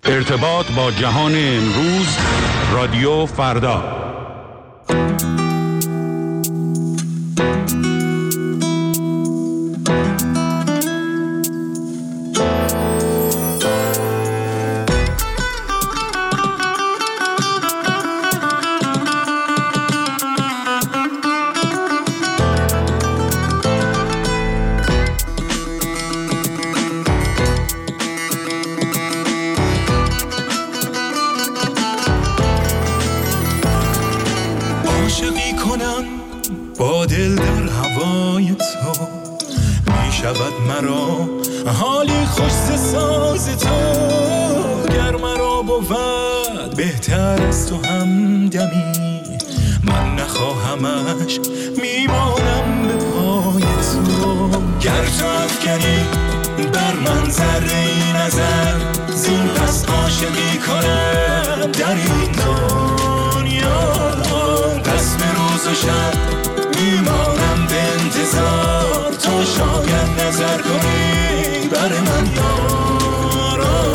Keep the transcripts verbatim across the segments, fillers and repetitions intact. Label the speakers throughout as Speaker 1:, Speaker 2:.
Speaker 1: ارتباط با جهان امروز، رادیو فردا.
Speaker 2: با دل در هوای تو می شود مرا حالی خوش ز ساز تو. گر مرا بود بهتر از تو همدمی، من نخواهمش میمانم به پای تو. گر تو افکنی بر من ذره نظر، زین پس عاشقی کنم در این دنیا. قسم روز و شب میمانم به انتظار، تو شاید نظر کنی بر من یارا.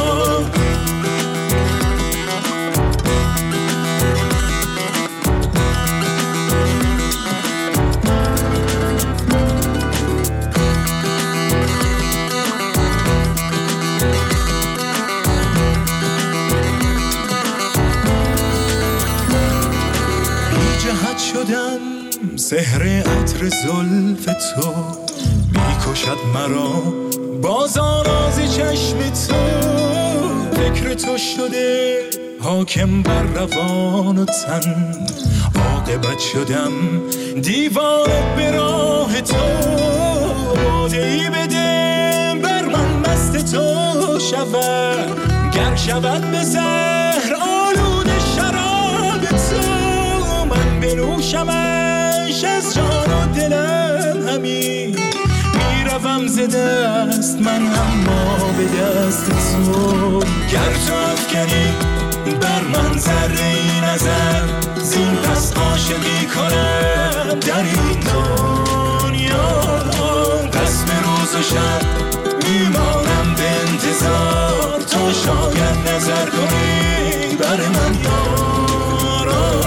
Speaker 2: بی جهت شدم سحر عطر زلف تو، میکشد مرا باز آراز چشم تو. فکر تو شده حاکم بر روان و تن، عاقبت شدم دیوانه به راه تو. باده‌ای بده بر من مست تو شود، گر شود به زهر آلوده شراب تو. من بنوشمش از جان و دلم همین، میروم ز دست من اما به دست تو. گر تو افکنی بر من ذره نظر، زین پس عاشقی کنم در این دنیا. قسم روز و شب میمانم به انتظار، تو شاید نظر کنی بر من یارا.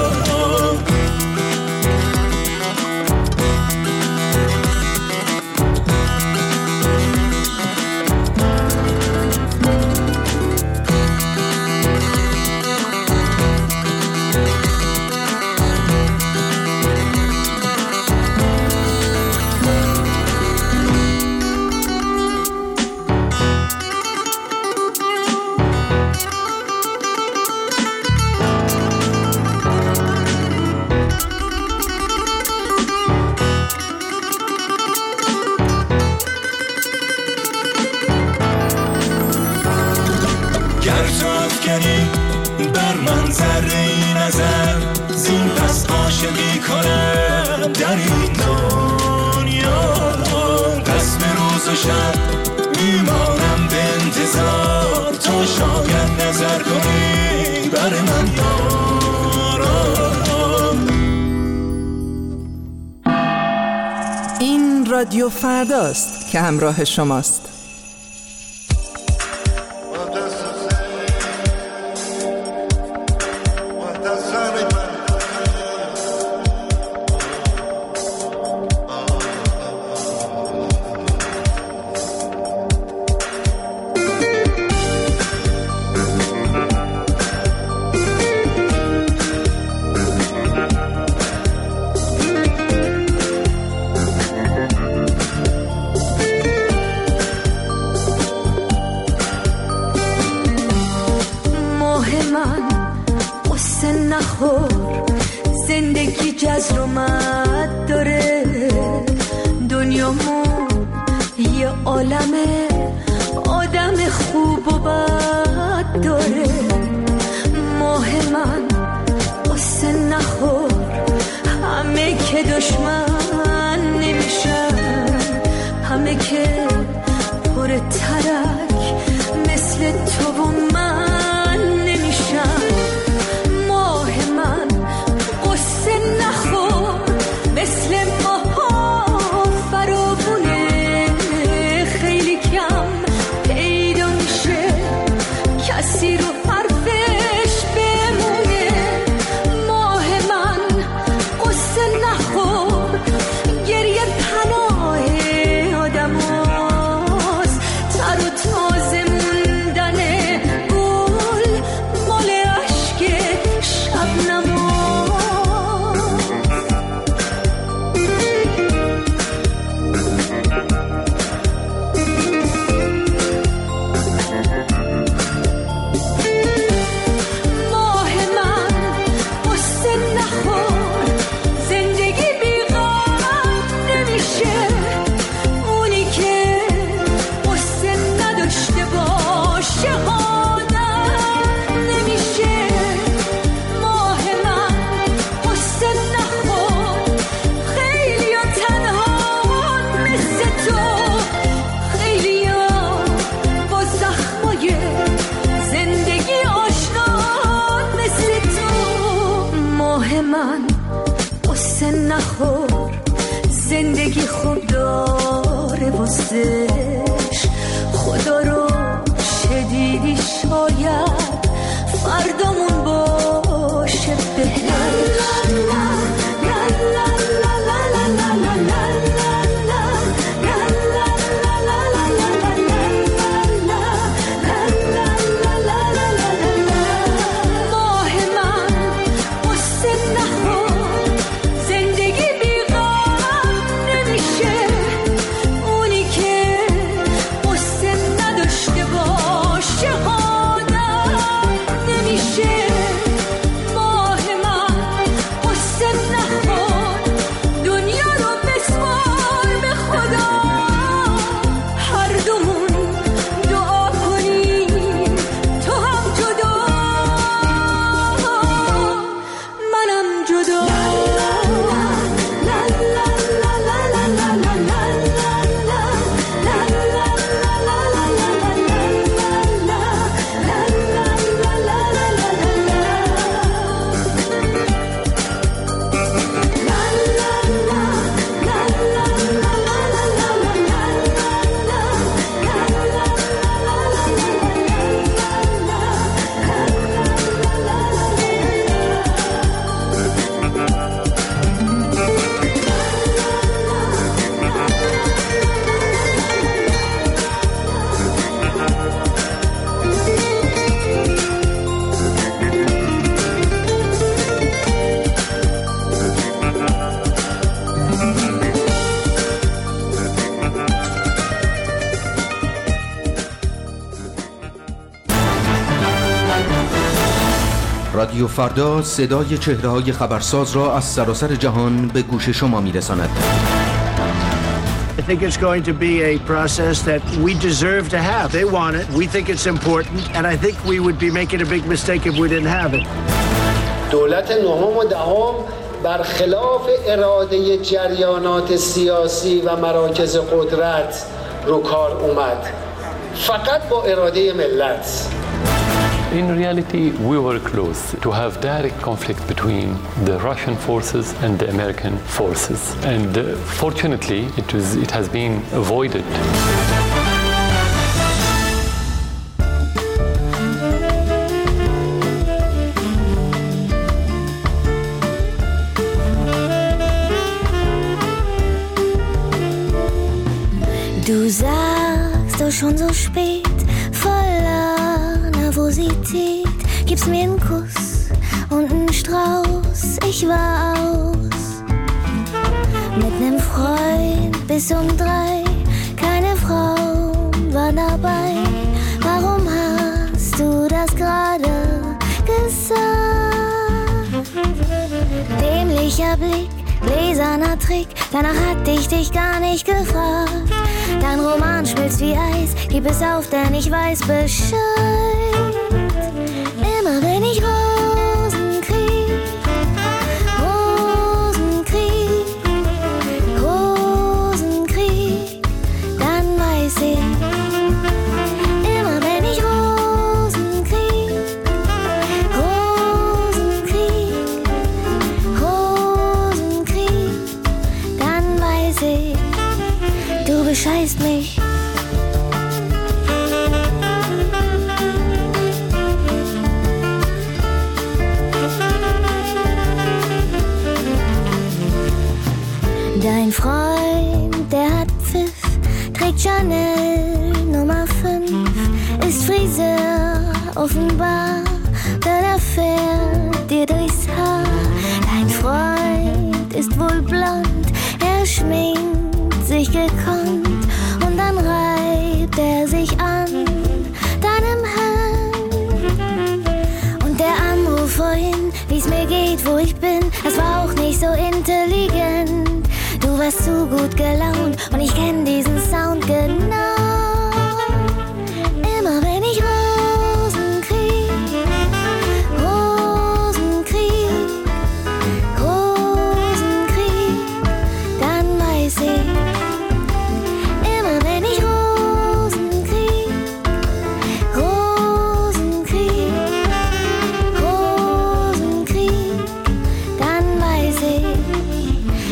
Speaker 2: بر من ذره نظر، زین پس عاشقی کنم در این دنیا. قسم روز و شب میمانم به انتظار، تو شاید نظر کنی بر من یارا.
Speaker 3: این رادیو فرداست که همراه شماست.
Speaker 4: زندگی جزر و مد داره، دنیامون یه عالمه آدم خوب و بد داره. ماه من قصه نخور، همه که دشمن نمیشن، همه که پر ترک مثل تو و من نمیشن. ماه من قصه نخور، مثل ماها فراوونه، خیلی کم پیدا میشه کسی نخور زندگی خوب داره واسش خدا رو شدیدی شاید فردامون باشه بهتر
Speaker 5: رادیو فردا صدای چهره‌های خبرساز را از سراسر جهان به گوش شما می‌رساند.
Speaker 6: I think it's going to be a process that we deserve to have. They want it. We think it's important. And I think we would be making a big mistake if we didn't have it.
Speaker 7: دولت نهم و دهم برخلاف اراده جریانات سیاسی و مراکز قدرت رو کار اومد. فقط با اراده ملت.
Speaker 8: In reality, we were close to have direct conflict between the Russian forces and the American forces. And uh, fortunately, it was, it has been avoided.
Speaker 9: Du sagst doch schon so spät, voller Nervosität, gibst mir einen Kuss und einen Strauß, ich war aus. Mit nem Freund bis um drei, keine Frau war dabei. Warum hast du das gerade gesagt? Dämlicher Blick, gläserner Trick, danach hatte ich dich gar nicht gefragt. Dein Roman schmilzt wie Eis, gib es auf, denn ich weiß Bescheid. Immer wenn ich Rosen krieg, Rosen krieg, Rosen krieg, dann weiß ich. Immer wenn ich Rosen krieg, Rosen krieg, Rosen krieg, dann weiß ich, du bescheißt mich. Dein Freund, der hat Pfiff, trägt Chanel Nummer fünf, ist Friseur offenbar, denn er fährt dir durchs Haar. Dein Freund ist wohl blond, er schminkt sich gekonnt und dann reibt er sich an deinem Hemd. Und der Anruf vorhin, wie's mir geht, wo ich bin, es war auch nicht so intelligent. Du warst zu gut gelaunt und ich kenn diesen Sound genau. Immer wenn ich Rosen krieg, Rosen krieg, Rosen krieg, dann weiß ich. Immer wenn ich Rosen krieg, Rosen krieg, Rosen krieg, dann weiß ich.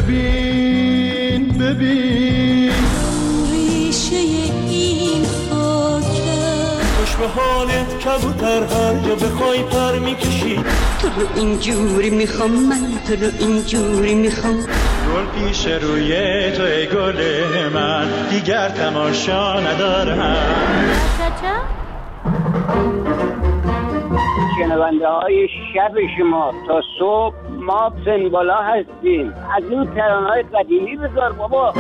Speaker 2: ببین ببین
Speaker 10: ریشه این خاکه
Speaker 2: خوش به حالت کبوتر هر جا بخوای پر میکشی
Speaker 10: تو رو اینجوری میخوام من تو رو اینجوری میخوام
Speaker 2: گل پیش روی تو ای گل من دیگر تماشا ندارم
Speaker 11: شنونده های شب شما تا صبح ما پنبالا هستیم از این ترانه های قدیمی بذار بابا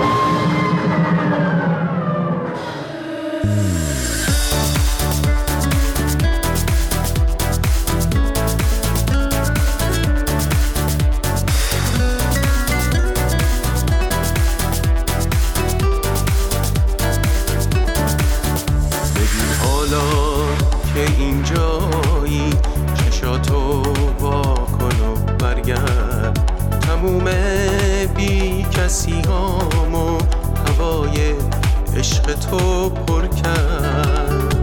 Speaker 12: هامو هوای عشق تو پر کرد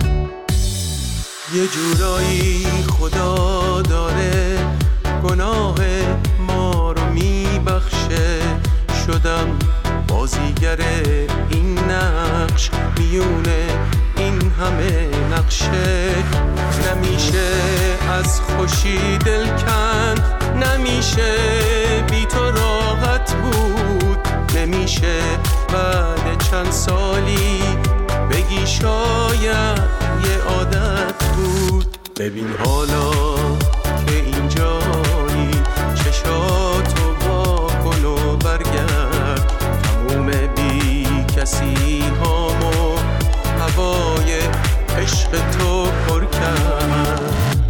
Speaker 12: یه جورایی خدا داره گناه ما رو میبخشه شدم بازیگر این نقش میونه این همه نقشه نمیشه از خوشی دل کند نمیشه بی تو راحت بود نمیشه بعد چند سالی بگی شاید یه عادت بود ببین حالا که اینجایی چشاتو وا کن و برگرد تموم بی کسی هامو هوای عشق تو پر کرد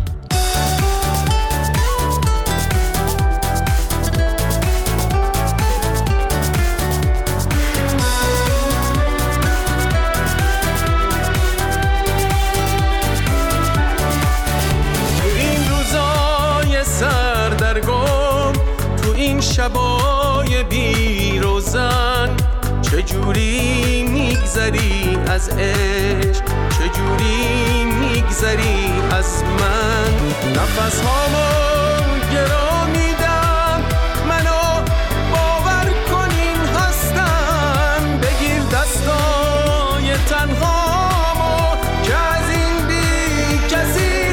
Speaker 12: شبای بی روزن چجوری میگذری از عشق چجوری میگذری از من نفس هامو گرا میدم منو باور کنین هستم بگیر دستای تنهامو که از این بی کسی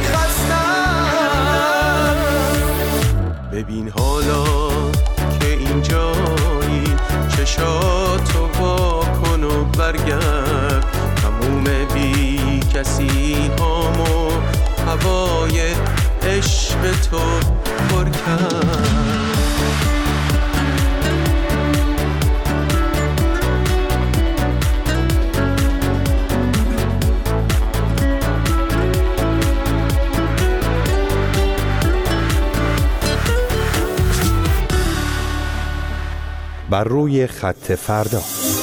Speaker 12: خستم ببین حالا اینجایی چشاتو وا کن و برگرد تموم بی کسی هامو هوای عشق تو پر کرد
Speaker 13: بر روی خط فردا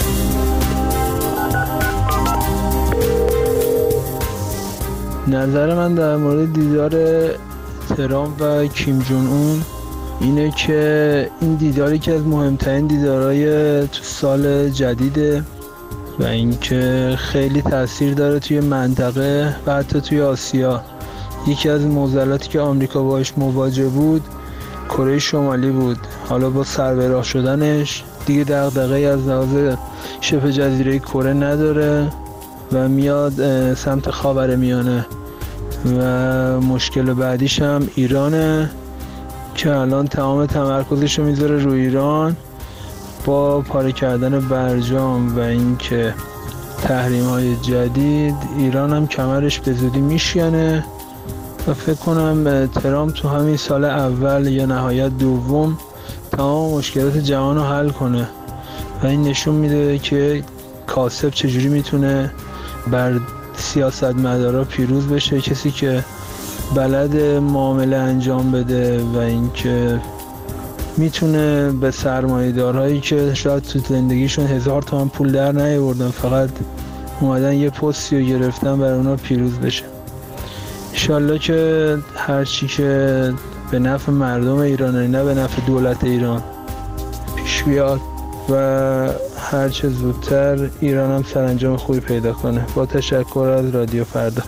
Speaker 14: نظر من در مورد دیدار ترامپ و کیم جون اون اینه که این دیدار یکی از مهمترین دیدارهای تو سال جدیده و اینکه خیلی تاثیر داره توی منطقه و حتی توی آسیا. یکی از معضلاتی که آمریکا باهاش مواجه بود کره شمالی بود. حالا با سربراه شدنش دیگه دغدغه‌ای از لحاظ شبه جزیره کره نداره و میاد سمت خاورمیانه و مشکل بعدیش هم ایرانه که الان تمام تمرکزش رو میذاره روی ایران با پاره کردن برجام و اینکه تحریم‌های جدید. ایران هم کمرش به زودی میشکنه و فکر کنم ترامپ تو همین سال اول یا نهایت دوم تمام مشکلات جهان رو حل کنه و این نشون میده که کاسب چجوری میتونه بر سیاستمدارا پیروز بشه، کسی که بلد معامله انجام بده و اینکه میتونه به سرمایه‌دارهایی که شاید تو زندگیشون هزار تومان پول در نیاوردن فقط اومدن یه پستی رو گرفتن برای اونا پیروز بشه. انشالله که هرچی که به نفع مردم ایرانه نه به نفع دولت ایران پیش بیاد و هرچه زودتر ایران هم سرانجام خوبی پیدا کنه. با تشکر از رادیو فردا.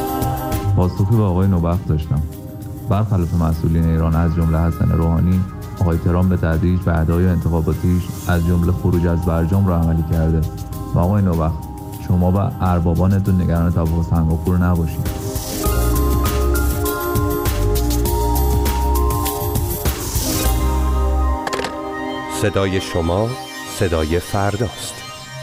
Speaker 15: پاسخی به آقای نوبخت داشتم. برخلاف مسئولین ایران از جمله حسن روحانی آقای ترامپ به تدریج به ادعای انتخاباتیش از جمله خروج از برجام را عملی کرده. و آقای نوبخت، شما و اربابانتون نگران توافق سنگاپور نباشید.
Speaker 13: صدای شما صدای فرداست.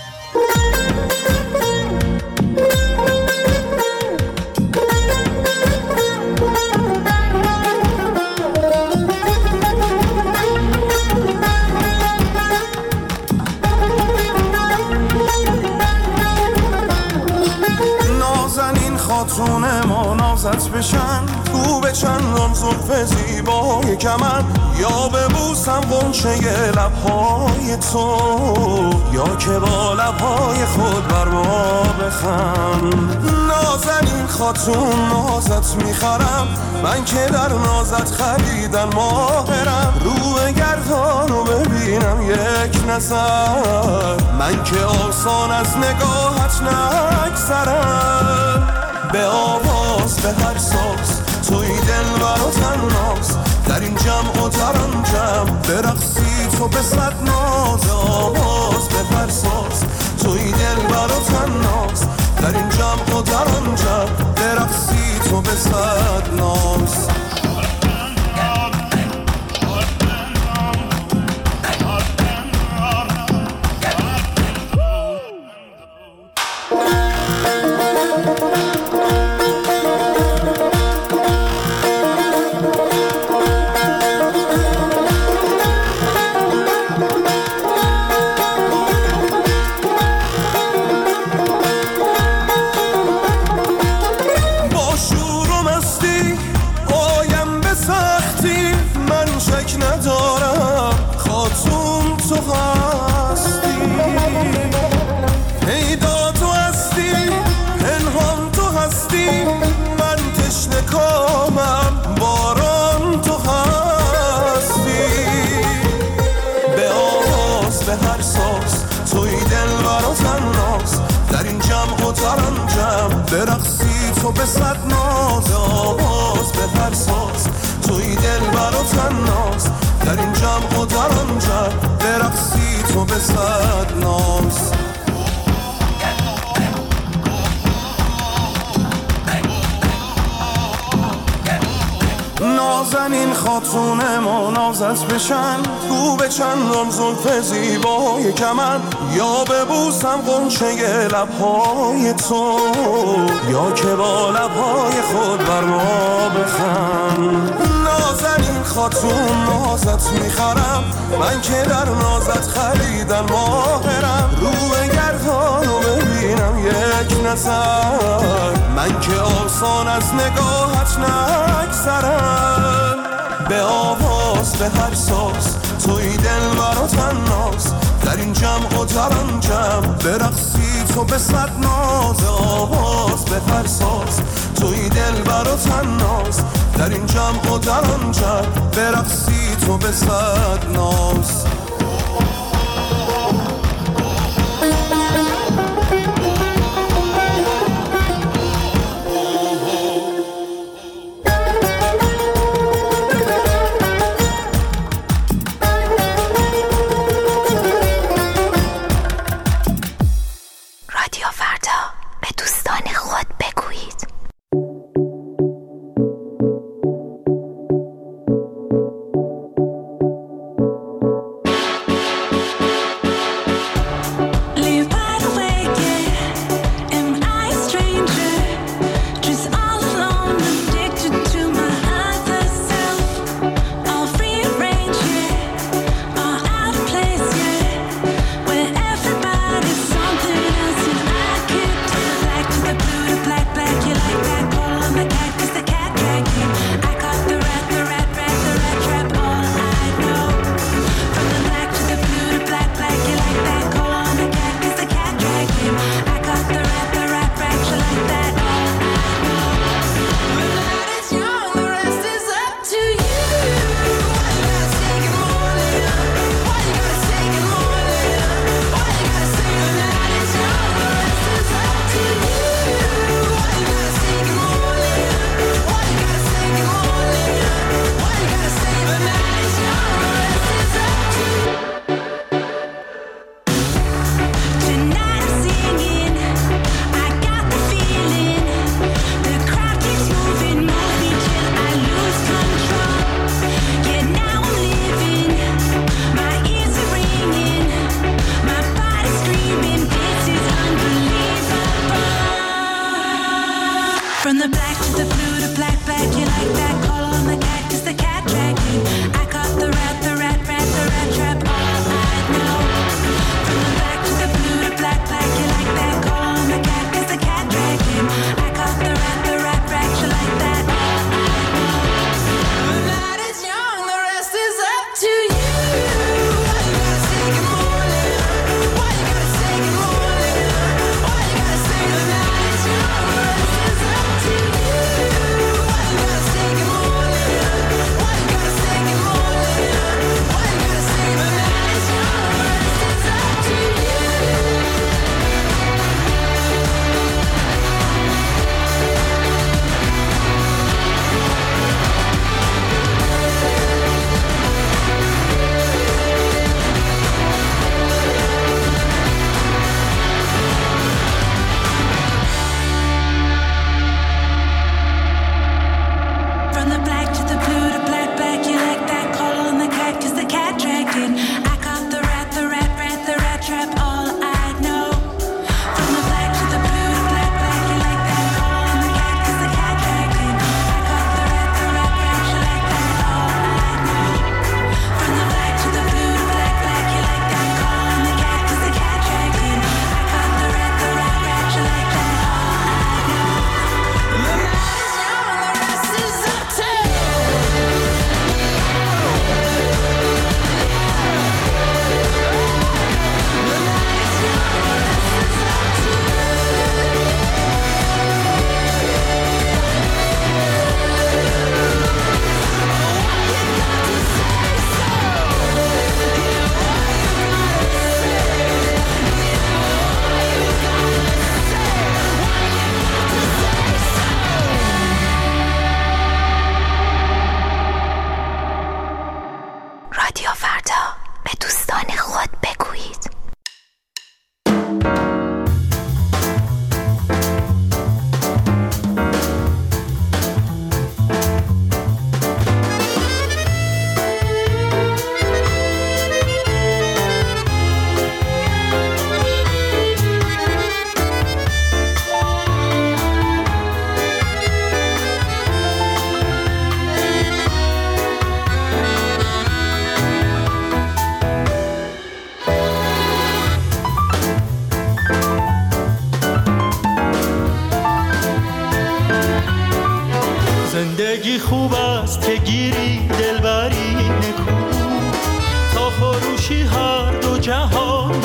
Speaker 16: خاتون ما نازت بشن تو به چندان زلف زیبای کمن، یا ببوسم غنچه لبهای تو، یا که با لبهای خود بر ما بخند. نازنین خاتون نازت میخرم، من که در نازت خریدن ماهرم. رو گردانو ببینم یک نظر، من که آسان از نگاهت نگذرم. به آواز به هر ساز توی دل برا تناز، در این جمع و در آن جمع برقصی تو به صد ناز. آواز به هر ساز توی دل برا تناز، در این جمع و در آن جمع برقصی تو به صد ناز. برقصی تو به صد ناز. آواز به هر ساز توی دل برا تناز، در این جمع و در آن جمع برقصی تو به صد ناز. نازنین خاتون ما نازت بشن تو به چندان زلف زیبای کمن، یا ببوسم غنچه لبهای تو، یا که با لبهای خود بر ما بخند. نازنین خاتون نازت میخرم، من که در نازت خریدن ماهرم. رو گردانو ببینم یک نظر، من که آسان از نگاهت نگذرم. به آواز به هر ساز توی دل برا تناز، در این جمع و در آن جمع برقصی تو به صد ناز. آواز به هر ساز توی دل برا تناز، در این جمع و در آن جمع برقصی تو به صد ناز.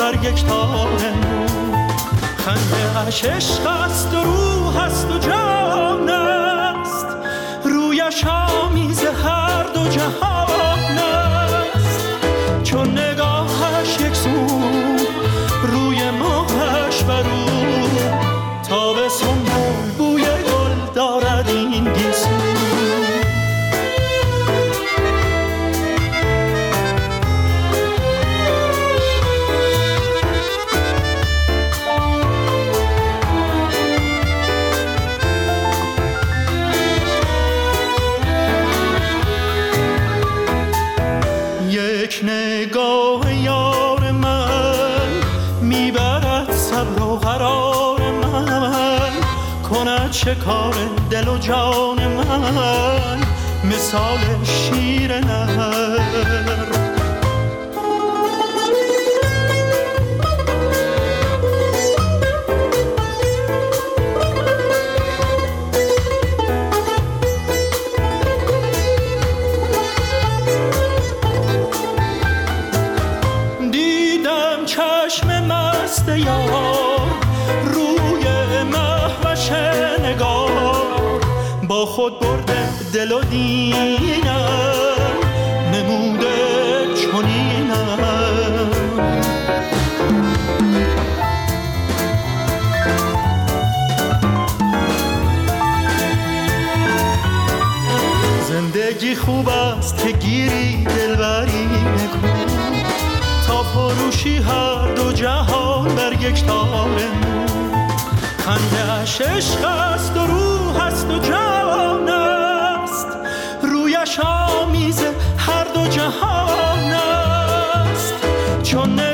Speaker 2: بر یک تار نور. خنده اش عشق است و روح است و جان است، رویش آمیز هر دو جهان است. چون نگاهش یک سو روی ماهش برو، تابستون بوی گل دارد این گیسو. یک نگاه یار من میبرد صبر و قرار من، کند شکار دل و جان من مثال شیر نر. یار روی مهوش نگار، با خود برده دل و دینم نموده چنینم. زندگی خوب است که گیری دلبری نکن، تا فروشی هر دو جهان بر یک تار نور. خنده اش عشق است و روح است و جان است، رویش آمیز هر دو جهان است. چون